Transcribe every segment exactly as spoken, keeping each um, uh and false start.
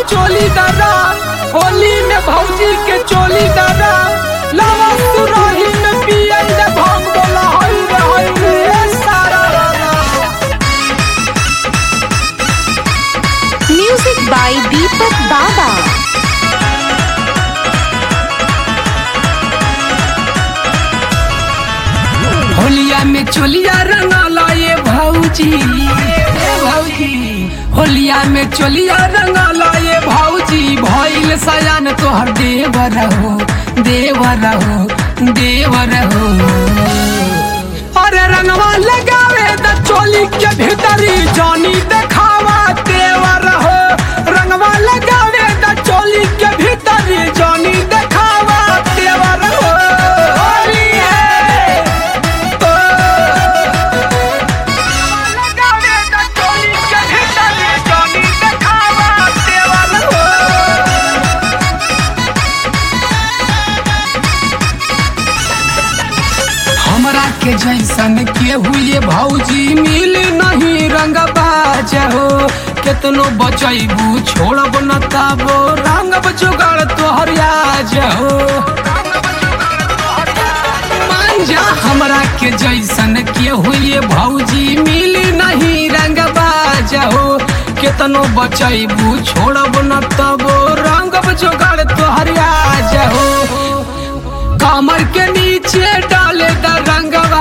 चोली दरा, होली में भौजी के चोली दरा, लावा सुराही में पिया दे भांग बोला हई रे हई रे सारा रा। म्यूजिक बाय दीपक बाबा। होलिया में चोलिया रंगाला ये भौजी, भौजी होलिया में चोलिया रंगाला ये भौजी, भइल सयान तोहर देवर हो, देवर हो, देवर हो। अरे रंगवा लगावे द चोली के भीतरी, जानी देखावा देवर हो। रंगवा लगावे द चोली के भीतरी, जानी देखावा देवर हो। होली है ओ, लगावे द चोली के भीतरी, जानी देखावा देवर हो। हमरा के जैसन के हुए भौजी मिल नहीं रंगबाज हो, केतनो बचैबू छोड़ब न ताबो, रंगब जुगाड़ तोहर आज हो। मान जा हमरा के जैसन के हुए भौजी मिल नहीं रंगबाज हो, केतनो बचैबू छोड़ब न ताबो, रंगब जुगाड़ तोहर आज हो। कमर के नीचे डाले द रंगवा,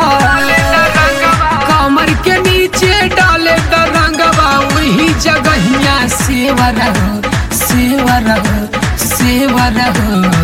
कमर के नीचे डाले द रंगवा, वही जगहिया सेवर हो, सेवर हो, सेवर हो।